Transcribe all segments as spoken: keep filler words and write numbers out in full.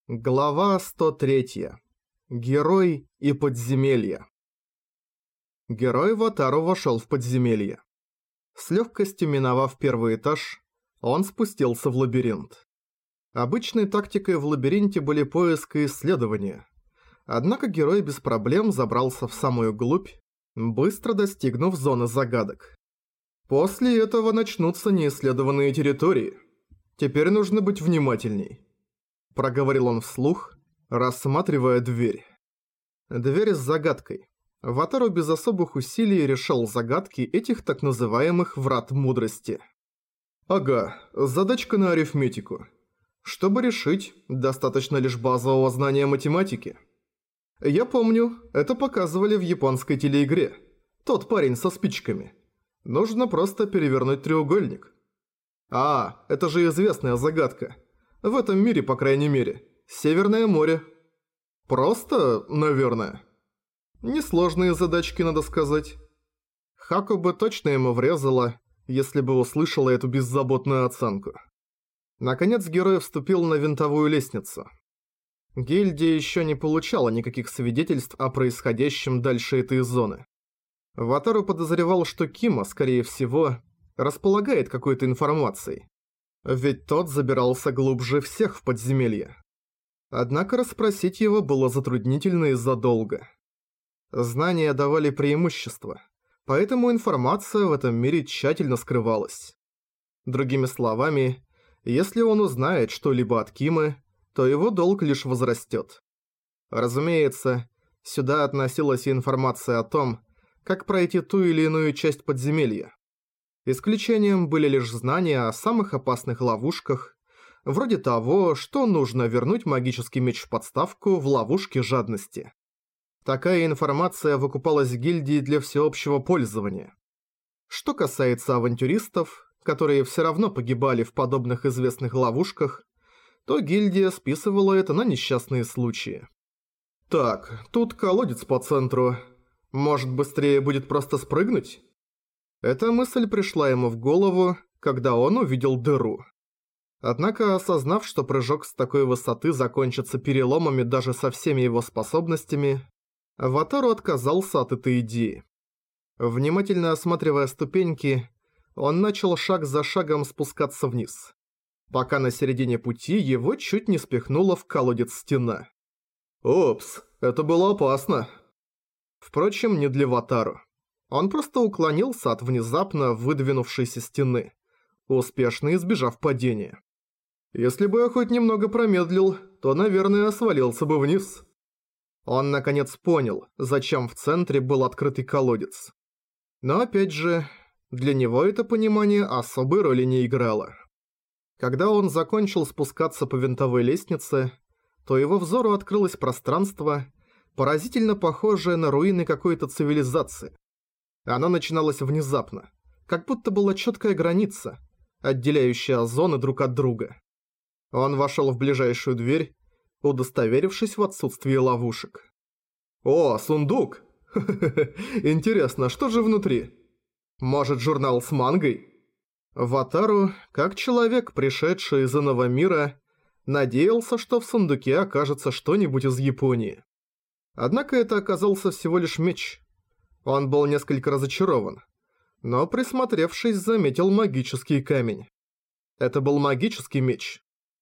Глава сто три. Герой и подземелье. Герой Ватару вошел в подземелье. С легкостью миновав первый этаж, он спустился в лабиринт. Обычной тактикой в лабиринте были поиск и исследования. Однако герой без проблем забрался в самую глубь, быстро достигнув зоны загадок. После этого начнутся неисследованные территории. Теперь нужно быть внимательней. Проговорил он вслух, рассматривая дверь. Дверь с загадкой. Ватару без особых усилий решал загадки этих так называемых врат мудрости. Ага, задачка на арифметику. Чтобы решить, достаточно лишь базового знания математики. Я помню, это показывали в японской телеигре. Тот парень со спичками. Нужно просто перевернуть треугольник. А, это же известная загадка. В этом мире, по крайней мере. Северное море. Просто, наверное. Несложные задачки, надо сказать. Хаку бы точно ему врезала, если бы услышала эту беззаботную оценку. Наконец герой вступил на винтовую лестницу. Гильдия еще не получала никаких свидетельств о происходящем дальше этой зоны. Ватару подозревал, что Кима, скорее всего, располагает какой-то информацией. Ведь тот забирался глубже всех в подземелье. Однако расспросить его было затруднительно из-за долга. Знания давали преимущество, поэтому информация в этом мире тщательно скрывалась. Другими словами, если он узнает что-либо от Кимы, то его долг лишь возрастет. Разумеется, сюда относилась и информация о том, как пройти ту или иную часть подземелья. Исключением были лишь знания о самых опасных ловушках, вроде того, что нужно вернуть магический меч в подставку в ловушке жадности. Такая информация выкупалась гильдией для всеобщего пользования. Что касается авантюристов, которые все равно погибали в подобных известных ловушках, то гильдия списывала это на несчастные случаи. Так, тут колодец по центру. Может, быстрее будет просто спрыгнуть? Эта мысль пришла ему в голову, когда он увидел дыру. Однако, осознав, что прыжок с такой высоты закончится переломами даже со всеми его способностями, Ватару отказался от этой идеи. Внимательно осматривая ступеньки, он начал шаг за шагом спускаться вниз, пока на середине пути его чуть не спихнула в колодец стена. Опс, это было опасно. Впрочем, не для Ватару. Он просто уклонился от внезапно выдвинувшейся стены, успешно избежав падения. Если бы я хоть немного промедлил, то, наверное, свалился бы вниз. Он наконец понял, зачем в центре был открытый колодец. Но опять же, для него это понимание особой роли не играло. Когда он закончил спускаться по винтовой лестнице, то его взору открылось пространство, поразительно похожее на руины какой-то цивилизации. Оно начиналось внезапно, как будто была четкая граница, отделяющая зоны друг от друга. Он вошел в ближайшую дверь, удостоверившись в отсутствии ловушек. «О, сундук! Интересно, что же внутри? Может, журнал с мангой?» Ватару, как человек, пришедший из иного мира, надеялся, что в сундуке окажется что-нибудь из Японии. Однако это оказался всего лишь меч. Он был несколько разочарован, но, присмотревшись, заметил магический камень. Это был магический меч.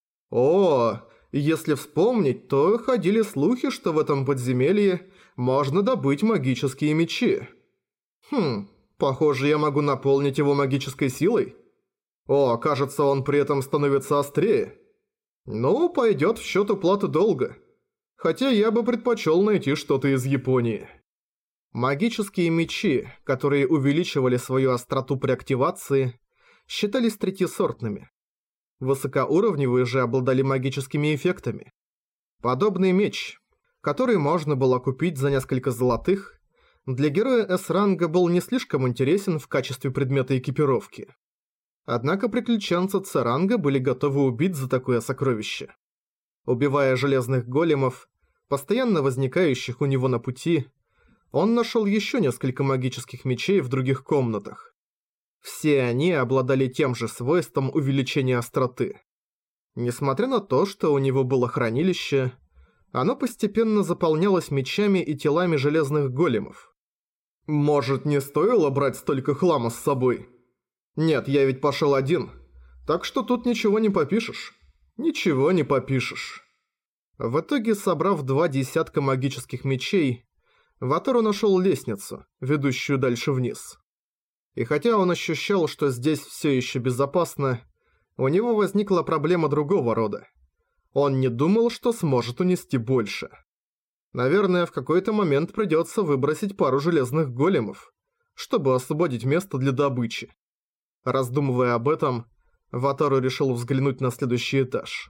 О, если вспомнить, то ходили слухи, что в этом подземелье можно добыть магические мечи. Хм, похоже, я могу наполнить его магической силой. О, кажется, он при этом становится острее. Ну, пойдет в счет уплаты долга. Хотя я бы предпочел найти что-то из Японии. Магические мечи, которые увеличивали свою остроту при активации, считались третьесортными. Высокоуровневые же обладали магическими эффектами. Подобный меч, который можно было купить за несколько золотых, для героя С-ранга был не слишком интересен в качестве предмета экипировки. Однако приключенцы С-ранга были готовы убить за такое сокровище. Убивая железных големов, постоянно возникающих у него на пути, он нашел еще несколько магических мечей в других комнатах. Все они обладали тем же свойством увеличения остроты. Несмотря на то, что у него было хранилище, оно постепенно заполнялось мечами и телами железных големов. Может, не стоило брать столько хлама с собой? Нет, я ведь пошел один, так что тут ничего не попишешь. Ничего не попишешь. В итоге, собрав два десятка магических мечей, Ватару нашел лестницу, ведущую дальше вниз. И хотя он ощущал, что здесь все еще безопасно, у него возникла проблема другого рода. Он не думал, что сможет унести больше. Наверное, в какой-то момент придется выбросить пару железных големов, чтобы освободить место для добычи. Раздумывая об этом, Ватару решил взглянуть на следующий этаж.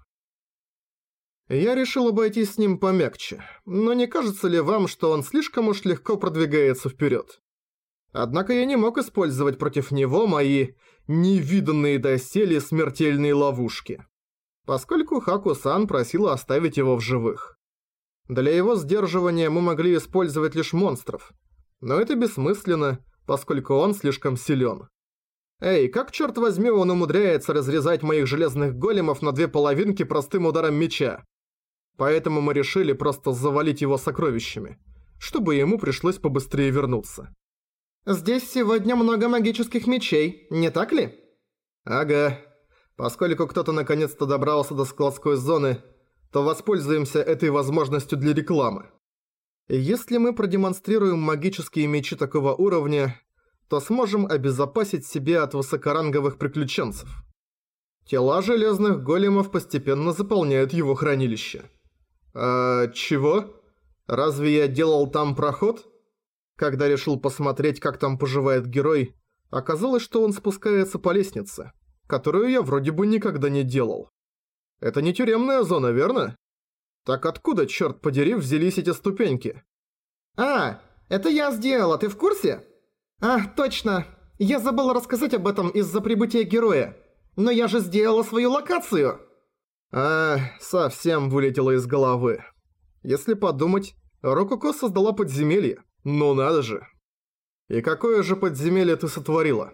Я решил обойтись с ним помягче, но не кажется ли вам, что он слишком уж легко продвигается вперед? Однако я не мог использовать против него мои невиданные доселе смертельные ловушки, поскольку Хаку-сан просила оставить его в живых. Для его сдерживания мы могли использовать лишь монстров, но это бессмысленно, поскольку он слишком силен. Эй, как черт возьми он умудряется разрезать моих железных големов на две половинки простым ударом меча? Поэтому мы решили просто завалить его сокровищами, чтобы ему пришлось побыстрее вернуться. Здесь сегодня много магических мечей, не так ли? Ага. Поскольку кто-то наконец-то добрался до складской зоны, то воспользуемся этой возможностью для рекламы. Если мы продемонстрируем магические мечи такого уровня, то сможем обезопасить себя от высокоранговых приключенцев. Тела железных големов постепенно заполняют его хранилище. А чего? Разве я делал там проход? Когда решил посмотреть, как там поживает герой, оказалось, что он спускается по лестнице, которую я вроде бы никогда не делал. Это не тюремная зона, верно? Так откуда, черт подери, взялись эти ступеньки? А, это я сделала, ты в курсе? А, точно. Я забыла рассказать об этом из-за прибытия героя. Но я же сделала свою локацию. А, совсем вылетело из головы. Если подумать, Рококо создала подземелье. Ну надо же. И какое же подземелье ты сотворила?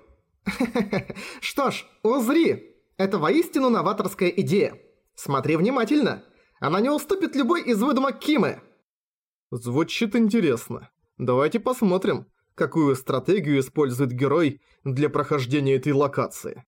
Что ж, узри. Это воистину новаторская идея. Смотри внимательно. Она не уступит любой из выдумок Кимы. Звучит интересно. Давайте посмотрим, какую стратегию использует герой для прохождения этой локации.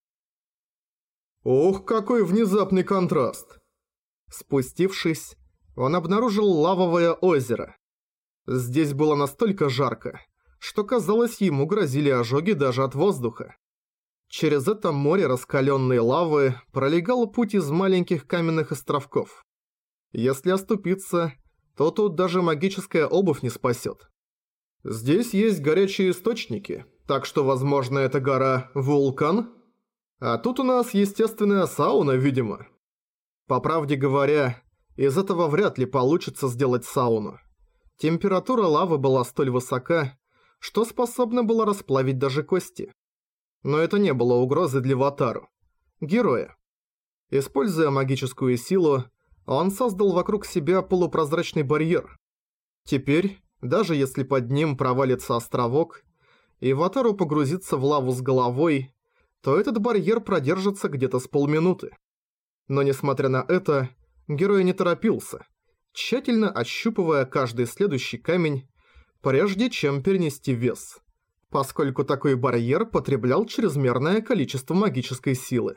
Ох, какой внезапный контраст. Спустившись, он обнаружил лавовое озеро. Здесь было настолько жарко, что казалось, ему грозили ожоги даже от воздуха. Через это море раскаленной лавы пролегал путь из маленьких каменных островков. Если оступиться, то тут даже магическая обувь не спасет. Здесь есть горячие источники, так что, возможно, эта гора – вулкан. А тут у нас естественная сауна, видимо. По правде говоря, из этого вряд ли получится сделать сауну. Температура лавы была столь высока, что способна была расплавить даже кости. Но это не было угрозой для Ватару, героя. Используя магическую силу, он создал вокруг себя полупрозрачный барьер. Теперь, даже если под ним провалится островок, и Ватару погрузится в лаву с головой, то этот барьер продержится где-то с полминуты. Но несмотря на это, герой не торопился, тщательно ощупывая каждый следующий камень, прежде чем перенести вес, поскольку такой барьер потреблял чрезмерное количество магической силы.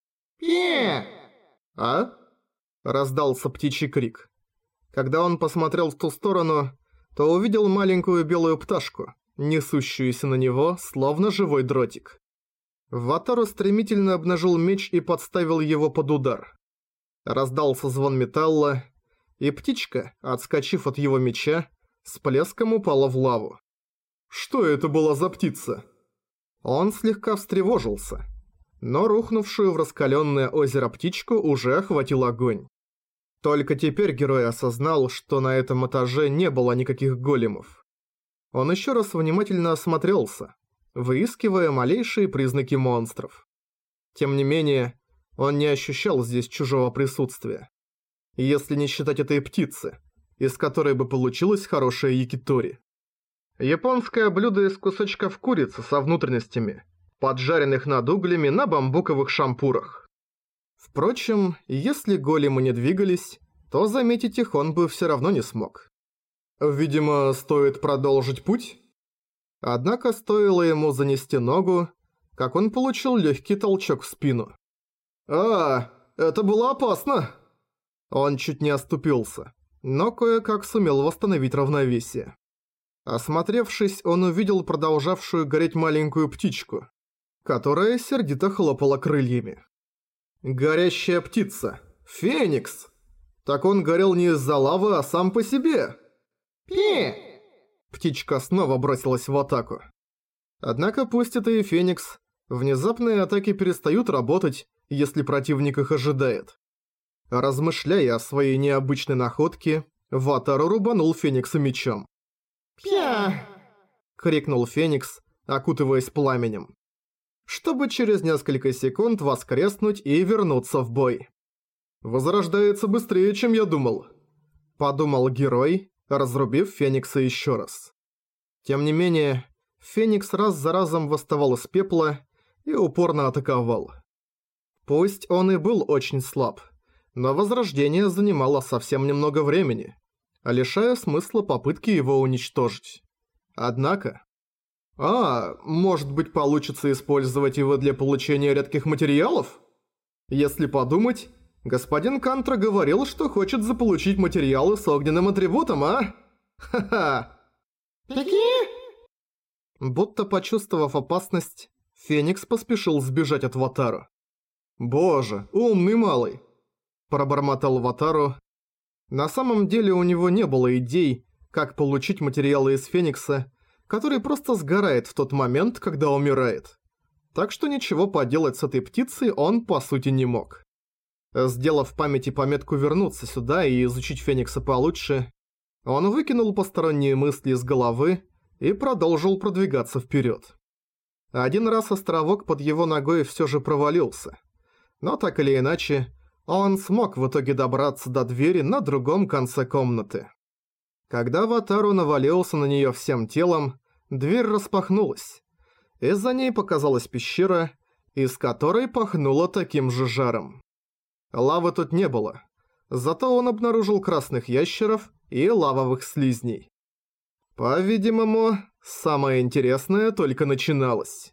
«Пе!» «А?» – раздался птичий крик. Когда он посмотрел в ту сторону, то увидел маленькую белую пташку, несущуюся на него, словно живой дротик. Ватару стремительно обнажил меч и подставил его под удар. Раздался звон металла, и птичка, отскочив от его меча, с плеском упала в лаву. Что это была за птица? Он слегка встревожился, но рухнувшую в раскаленное озеро птичку уже охватил огонь. Только теперь герой осознал, что на этом этаже не было никаких големов. Он еще раз внимательно осмотрелся, выискивая малейшие признаки монстров. Тем не менее, он не ощущал здесь чужого присутствия. Если не считать этой птицы, из которой бы получилась хорошая якитори. Японское блюдо из кусочков курицы со внутренностями, поджаренных над углями на бамбуковых шампурах. Впрочем, если големы не двигались, то заметить их он бы всё равно не смог. Видимо, стоит продолжить путь? Однако стоило ему занести ногу, как он получил легкий толчок в спину. «А, это было опасно!» Он чуть не оступился, но кое-как сумел восстановить равновесие. Осмотревшись, он увидел продолжавшую гореть маленькую птичку, которая сердито хлопала крыльями. «Горящая птица! Феникс! Так он горел не из-за лавы, а сам по себе!» «Пи!» Птичка снова бросилась в атаку. Однако пусть это и Феникс, внезапные атаки перестают работать, если противник их ожидает. Размышляя о своей необычной находке, Ватару рубанул Феникса мечом. «Пя!» — крикнул Феникс, окутываясь пламенем, чтобы через несколько секунд воскреснуть и вернуться в бой. «Возрождается быстрее, чем я думал», — подумал герой, разрубив Феникса еще раз. Тем не менее, Феникс раз за разом восставал из пепла и упорно атаковал. Пусть он и был очень слаб, но возрождение занимало совсем немного времени, лишая смысла попытки его уничтожить. Однако... А, может быть, получится использовать его для получения редких материалов? Если подумать, господин Кантра говорил, что хочет заполучить материалы с огненным атрибутом, а? Ха-ха! Пики! Будто почувствовав опасность, Феникс поспешил сбежать от Ватару. «Боже, умный малый!» – пробормотал Ватару. На самом деле у него не было идей, как получить материалы из Феникса, который просто сгорает в тот момент, когда умирает. Так что ничего поделать с этой птицей он по сути не мог. Сделав в памяти пометку вернуться сюда и изучить Феникса получше, он выкинул посторонние мысли из головы и продолжил продвигаться вперед. Один раз островок под его ногой все же провалился, но так или иначе, он смог в итоге добраться до двери на другом конце комнаты. Когда Ватару навалился на нее всем телом, дверь распахнулась, и за ней показалась пещера, из которой пахнуло таким же жаром. Лавы тут не было, зато он обнаружил красных ящеров и лавовых слизней. По-видимому, самое интересное только начиналось.